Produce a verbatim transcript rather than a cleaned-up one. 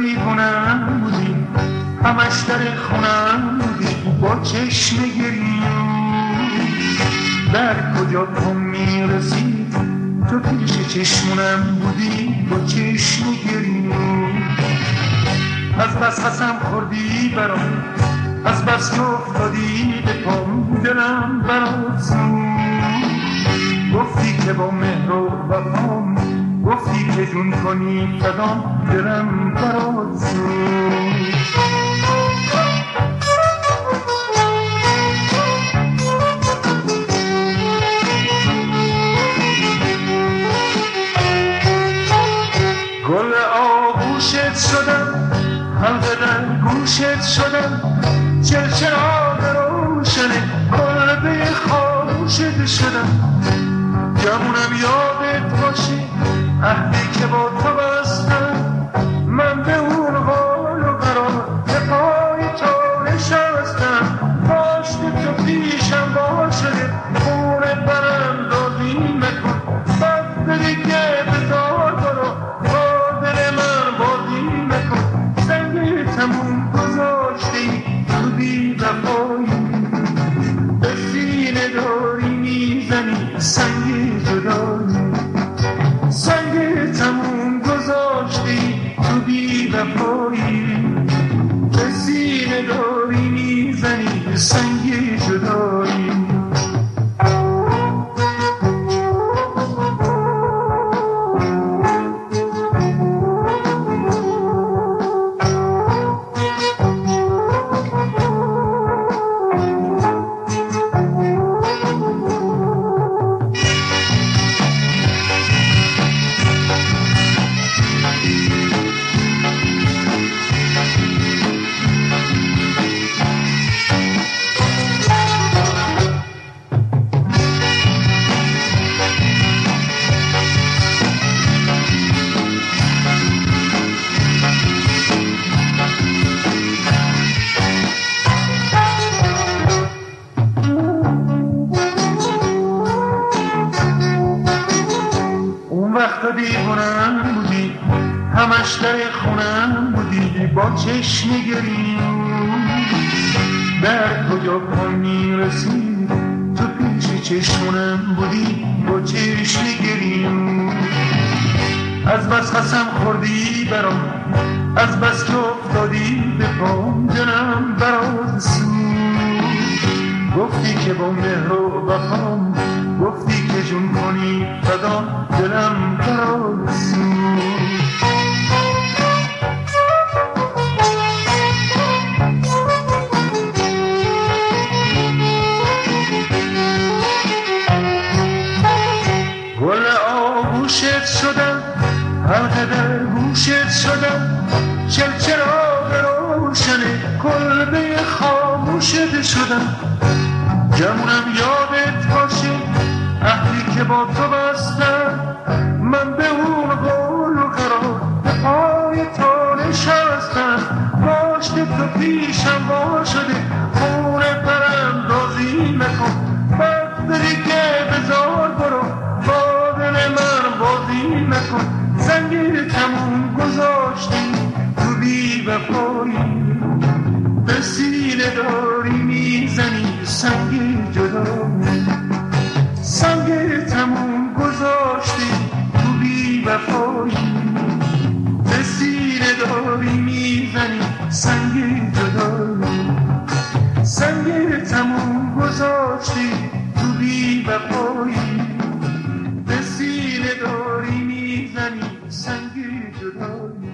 دیوونم بودی، همش در خونم بودی با چشم گریون. در کجا تو میرسی تو پیش چشمونم بودی با چشم گریون. از بس قسم خوردی برام، از بس که افتادی به پام، دلم برات سوخت. گفتی که با مهر و وفام، گفتی که جون کنی فدام، دلم برات سوخت. گل آغوشت شدم، حلقه در گوشت شدم، چلچراغ روشنه کلبه خاموشت شدم. گمونم یادت باشه عهدی که با تو بستم، من به اون حال و قرار به پای تو نشستم. پاشت تو پیشم باشده خونه برم دادی مکن، بعد دیگه بذار برو با دل من بازی مکن. سنگ تموم گذاشتی تو بی وفایی، به سینه داری میزنی سنگ جدایی. سنگ تموم گذاشتی تو بی وفایی، به سینه داری میزنی سنگ جدایی. وقتا دیوونم بودی، همش در خونم بودی با چشم گریون. در کجا پا میرسی تو پیش چشمونم بودی با چشم گریون. از بس قسم خوردی برام، از بس که افتادی به پام، دلم برات سوخت. گفتی که با مهر و وفام، گفتی که جون کنی فدام، دلم برات سوخت. گل آغوشت شدم، حلقه در گوشت شدم، چلچراغ روشنه کلبه خاموشت شدم. گمونم یادت باشه عهدی که با تو بستم، من به اون قول و قرار به پای تو نشستم. پاشت تو پیشم باشده خونه برم راضی مکن، بعد دیگه بذار برو با دل من بازی مکن. زنگ تموم گذاشتی تو بی وفایی، به سینه داری میزنی سنگ جدایی. سنگ تموم گذاشتی تو بی وفایی، به سینه داری میزنی سنگ جدایی. سنگ تموم گذاشتی تو بی وفایی، به سینه داری میزنی سنگ جدایی.